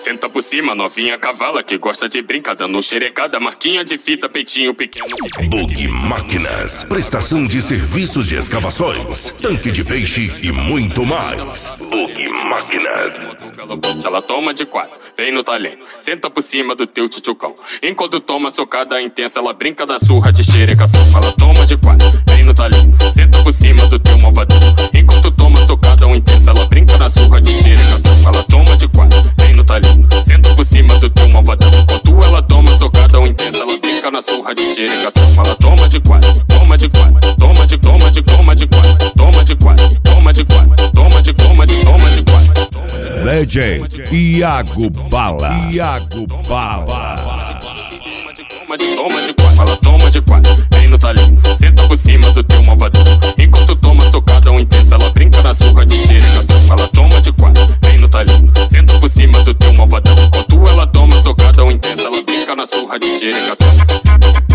Senta por cima, novinha cavala que gosta de brincar, dando xerecada, marquinha de fita, peitinho pequeno. Bug Máquinas, prestação de serviços de escavações, tanque de peixe e muito mais. Bug Máquinas. Ela toma de quatro, vem no talento, senta por cima do teu tchutchucão. Enquanto toma socada intensa, ela brinca da surra de xerecação. Ela toma de quatro, vem no talento, senta por cima do teu malvadão. Enquanto toma socada intensa, ela brinca da surra de xerecação. Ela toma de quatro, vem no talento, senta por cima do teu malvadão. Enquanto ela toma socada intensa, ela brinca na surra de xerecação. Ela toma de quatro, toma de quatro, toma de quatro, toma de quatro, toma de quatro, toma de quatro, toma de quatro. Legend Iago Bala. Iago Bala. Toma de quatro, ela toma de quatro, vem no talento, senta por cima do teu malvadão. Enquanto toma socada intensa, ela brinca na surra de xerecação. Ela toma de quatro, vem no talento, senta por cima do teu malvadão. Enquanto ela toma socada intensa, ela brinca na surra de xerecação.